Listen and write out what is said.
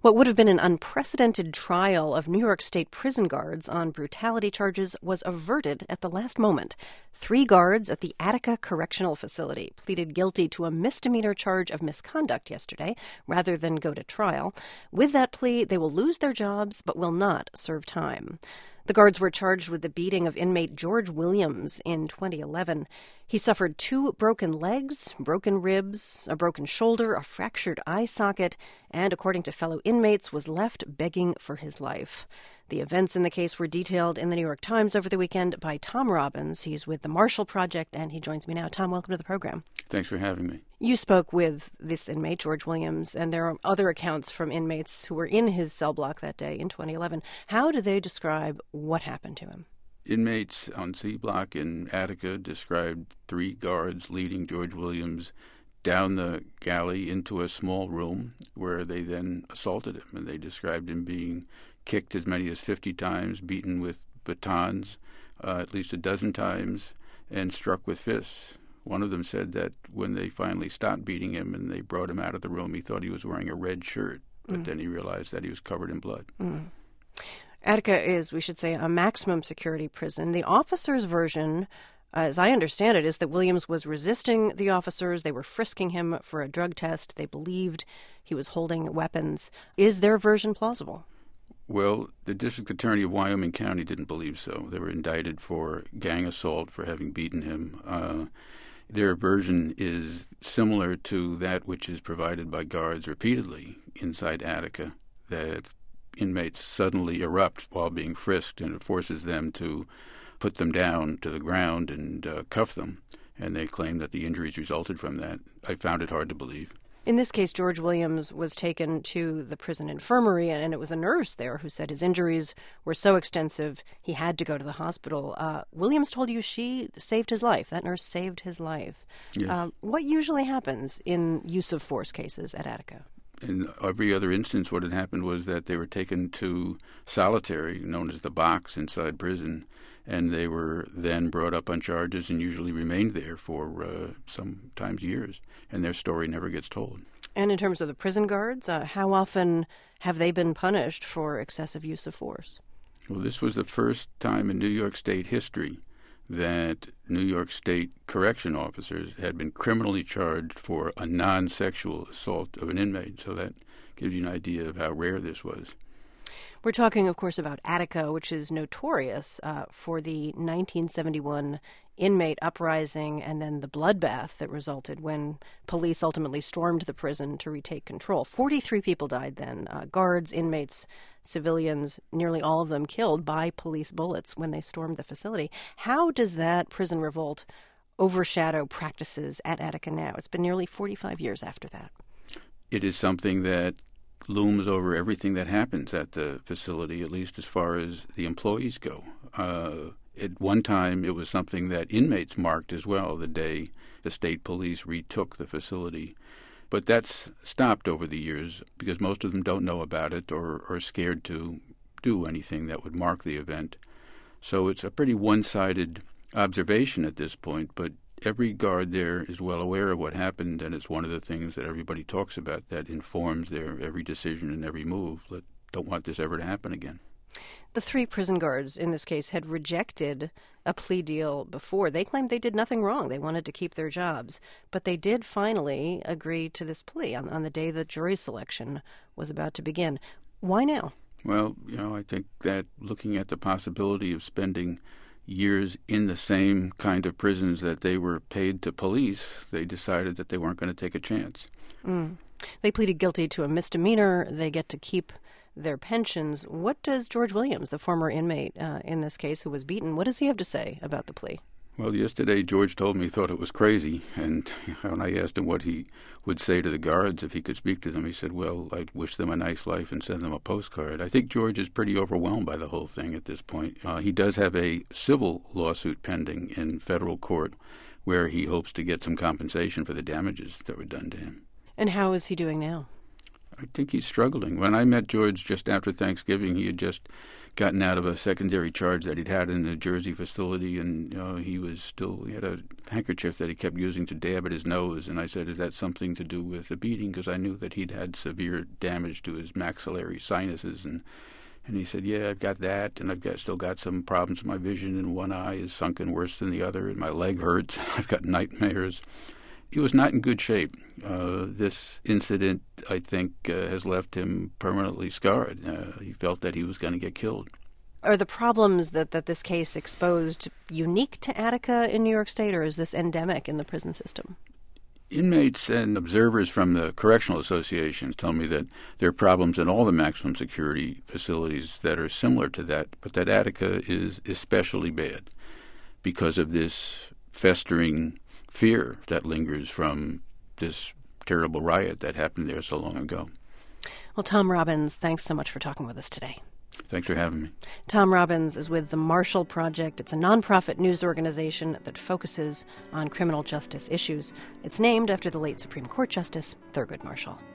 What would have been an unprecedented trial of New York State prison guards on brutality charges was averted at the last moment. 3 guards at the Attica Correctional Facility pleaded guilty to a misdemeanor charge of misconduct yesterday rather than go to trial. With that plea, they will lose their jobs but will not serve time. The guards were charged with the beating of inmate George Williams in 2011. He suffered 2 broken legs, broken ribs, a broken shoulder, a fractured eye socket, and, according to fellow inmates, was left begging for his life. The events in the case were detailed in the New York Times over the weekend by Tom Robbins. He's with the Marshall Project, and he joins me now. Tom, welcome to the program. Thanks for having me. You spoke with this inmate, George Williams, and there are other accounts from inmates who were in his cell block that day in 2011. How do they describe what happened to him? Inmates on C Block in Attica described 3 guards leading George Williams down the galley into a small room where they then assaulted him. And they described him being kicked as many as 50 times, beaten with batons at least a dozen times, and struck with fists. One of them said that when they finally stopped beating him and they brought him out of the room, he thought he was wearing a red shirt, but then he realized that he was covered in blood. Attica is, we should say, a maximum security prison. The officers' version, as I understand it, is that Williams was resisting the officers. They were frisking him for a drug test. They believed he was holding weapons. Is their version plausible? Well, the district attorney of Wyoming County didn't believe so. They were indicted for gang assault for having beaten him. Their version is similar to that which is provided by guards repeatedly inside Attica, that inmates suddenly erupt while being frisked, and it forces them to put them down to the ground and cuff them. And they claim that the injuries resulted from that. I found it hard to believe. In this case, George Williams was taken to the prison infirmary, and it was a nurse there who said his injuries were so extensive he had to go to the hospital. Williams told you she saved his life. That nurse saved his life. Yes. What usually happens in use of force cases at Attica? In every other instance, what had happened was that they were taken to solitary, known as the box, inside prison, and they were then brought up on charges and usually remained there for sometimes years, and their story never gets told. And in terms of the prison guards, how often have they been punished for excessive use of force? Well, this was the first time in New York State history that New York State correction officers had been criminally charged for a non-sexual assault of an inmate. So that gives you an idea of how rare this was. We're talking, of course, about Attica, which is notorious for the 1971 inmate uprising and then the bloodbath that resulted when police ultimately stormed the prison to retake control. 43 people died then, guards, inmates, civilians, nearly all of them killed by police bullets when they stormed the facility. How does that prison revolt overshadow practices at Attica now? It's been nearly 45 years after that. It is something that looms over everything that happens at the facility, at least as far as the employees go. At one time, it was something that inmates marked as well, the day the state police retook the facility. But that's stopped over the years because most of them don't know about it or are scared to do anything that would mark the event. So it's a pretty one-sided observation at this point, but every guard there is well aware of what happened, and it's one of the things that everybody talks about that informs their every decision and every move. Don't want this ever to happen again. The 3 prison guards in this case had rejected a plea deal before. They claimed they did nothing wrong. They wanted to keep their jobs. But they did finally agree to this plea on the day the jury selection was about to begin. Why now? Well, I think that looking at the possibility of spending years in the same kind of prisons that they were paid to police, they decided that they weren't going to take a chance. They pleaded guilty to a misdemeanor. They get to keep their pensions. What does George Williams, the former inmate in this case who was beaten, what does he have to say about the plea? Well, yesterday George told me he thought it was crazy, and when I asked him what he would say to the guards if he could speak to them, he said, well, I'd wish them a nice life and send them a postcard. I think George is pretty overwhelmed by the whole thing at this point. He does have a civil lawsuit pending in federal court where he hopes to get some compensation for the damages that were done to him. And how is he doing now? I think he's struggling. When I met George just after Thanksgiving, he had just gotten out of a secondary charge that he'd had in the Jersey facility, and he had a handkerchief that he kept using to dab at his nose. And I said, "Is that something to do with the beating?" Because I knew that he'd had severe damage to his maxillary sinuses, and he said, "Yeah, I've got that, and I've still got some problems with my vision, and one eye is sunken worse than the other, and my leg hurts. I've got nightmares." He was not in good shape. This incident, I think, has left him permanently scarred. He felt that he was going to get killed. Are the problems that this case exposed unique to Attica in New York State, or is this endemic in the prison system? Inmates and observers from the Correctional Association tell me that there are problems in all the maximum security facilities that are similar to that, but that Attica is especially bad because of this festering fear that lingers from this terrible riot that happened there so long ago. Well, Tom Robbins, thanks so much for talking with us today. Thanks for having me. Tom Robbins is with the Marshall Project. It's a nonprofit news organization that focuses on criminal justice issues. It's named after the late Supreme Court Justice Thurgood Marshall.